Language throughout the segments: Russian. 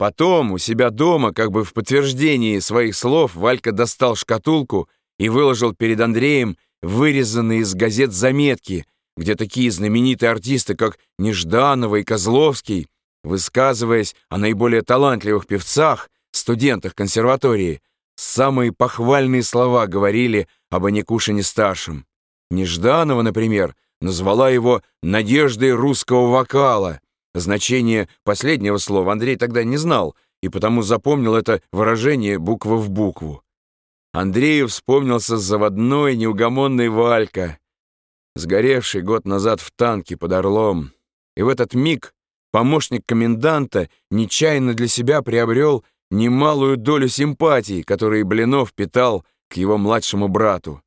Потом, у себя дома, как бы в подтверждении своих слов, Валька достал шкатулку и выложил перед Андреем вырезанные из газет заметки, где такие знаменитые артисты, как Нежданова и Козловский, высказываясь о наиболее талантливых певцах, студентах консерватории, самые похвальные слова говорили об Аникушине-старшем. Нежданова, например, назвала его «надеждой русского вокала». Значение последнего слова Андрей тогда не знал, и потому запомнил это выражение буква в букву. Андрею вспомнился заводной неугомонный Валька, сгоревший год назад в танке под Орлом. И в этот миг помощник коменданта нечаянно для себя приобрел немалую долю симпатии, которую Блинов питал к его младшему брату.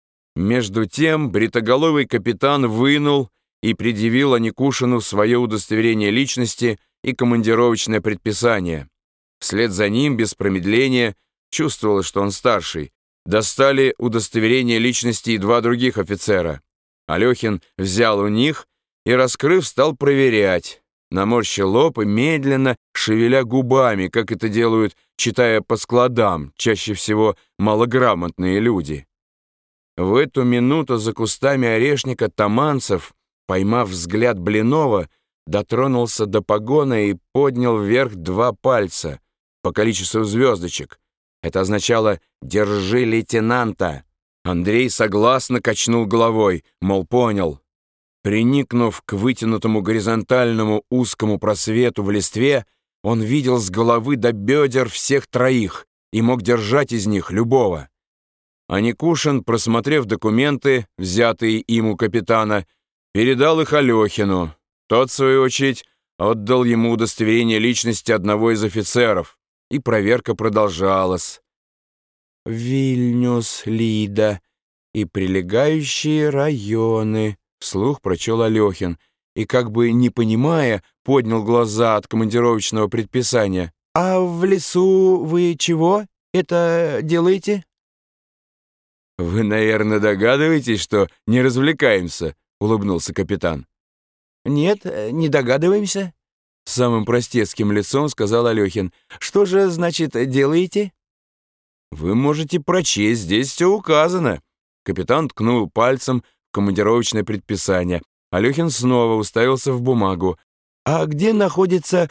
Между тем бритоголовый капитан вынул и предъявил Аникушину свое удостоверение личности и командировочное предписание. Вслед за ним, без промедления, чувствовалось, что он старший, достали удостоверение личности и два других офицера. Алехин взял у них и, раскрыв, стал проверять, наморщил лоб и медленно шевеля губами, как это делают, читая по складам, чаще всего малограмотные люди. В эту минуту за кустами орешника Таманцев, поймав взгляд Блинова, дотронулся до погона и поднял вверх два пальца по количеству звездочек. Это означало «Держи лейтенанта». Андрей согласно качнул головой, мол, понял. Приникнув к вытянутому горизонтальному узкому просвету в листве, он видел с головы до бедер всех троих и мог держать из них любого. Аникушин, просмотрев документы, взятые им у капитана, передал их Алехину. Тот, в свою очередь, отдал ему удостоверение личности одного из офицеров, и проверка продолжалась. «Вильнюс, Лида и прилегающие районы», — вслух прочел Алехин, и, как бы не понимая, поднял глаза от командировочного предписания. «А в лесу вы чего это делаете?» «Вы, наверное, догадываетесь, что не развлекаемся», — улыбнулся капитан. «Нет, не догадываемся», — самым простецким лицом сказал Алехин. «Что же, значит, делаете?» «Вы можете прочесть, здесь все указано». Капитан ткнул пальцем в командировочное предписание. Алехин снова уставился в бумагу. «А где находится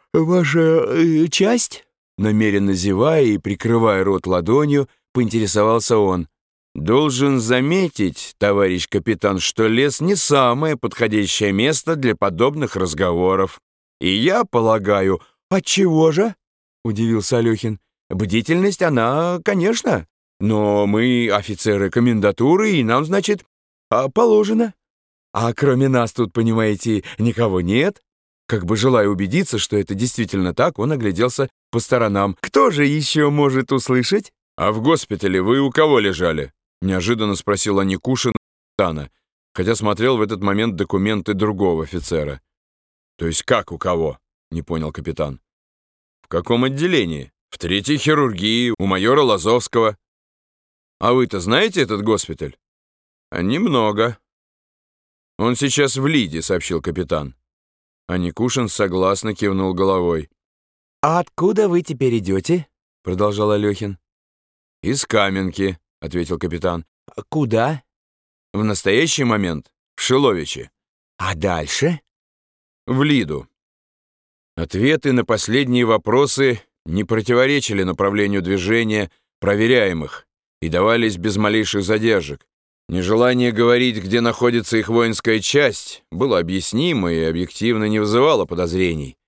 ваша часть?» Намеренно зевая и прикрывая рот ладонью, поинтересовался он. «Должен заметить, товарищ капитан, что лес не самое подходящее место для подобных разговоров. И я полагаю...» «Отчего же?» — удивился Алехин. «Бдительность, она, конечно, но мы офицеры комендатуры, и нам, значит, положено. А кроме нас тут, понимаете, никого нет». Как бы желая убедиться, что это действительно так, он огляделся по сторонам. «Кто же еще может услышать?» «А в госпитале вы у кого лежали?» — неожиданно спросил Аникушин капитана, хотя смотрел в этот момент документы другого офицера. «То есть как у кого?» — не понял капитан. «В каком отделении?» «В третьей хирургии, у майора Лазовского». «А вы-то знаете этот госпиталь?» «Немного». «Он сейчас в Лиде», — сообщил капитан. Аникушин согласно кивнул головой. «А откуда вы теперь идете?» — продолжал Алехин. «Из Каменки», — ответил капитан. «Куда?» «В настоящий момент в Шиловичи». «А дальше?» «В Лиду». Ответы на последние вопросы не противоречили направлению движения проверяемых и давались без малейших задержек. Нежелание говорить, где находится их воинская часть, было объяснимо и объективно не вызывало подозрений.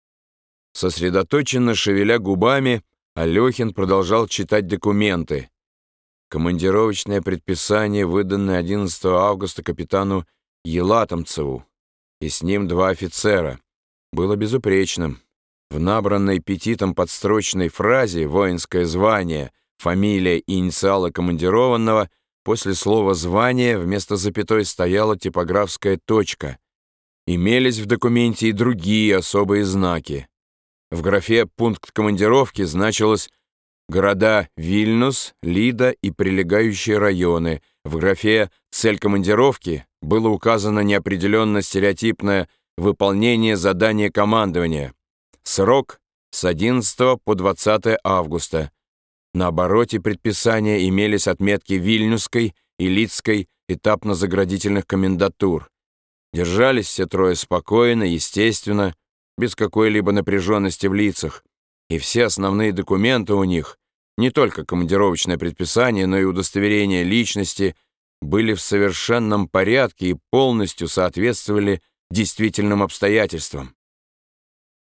Сосредоточенно шевеля губами, Алехин продолжал читать документы. Командировочное предписание, выданное 11 августа капитану Елатомцеву, и с ним два офицера, было безупречным. В набранной петитом подстрочной фразе «воинское звание», фамилия и инициалы командированного после слова «звание» вместо запятой стояла типографская точка. Имелись в документе и другие особые знаки. В графе «Пункт командировки» значилось города Вильнюс, Лида и прилегающие районы. В графе «Цель командировки» было указано неопределенно стереотипное выполнение задания командования. Срок с 11 по 20 августа. На обороте предписания имелись отметки Вильнюсской и Лидской этапно-заградительных комендатур. Держались все трое спокойно, естественно, без какой-либо напряженности в лицах, и все основные документы у них, не только командировочное предписание, но и удостоверение личности, были в совершенном порядке и полностью соответствовали действительным обстоятельствам.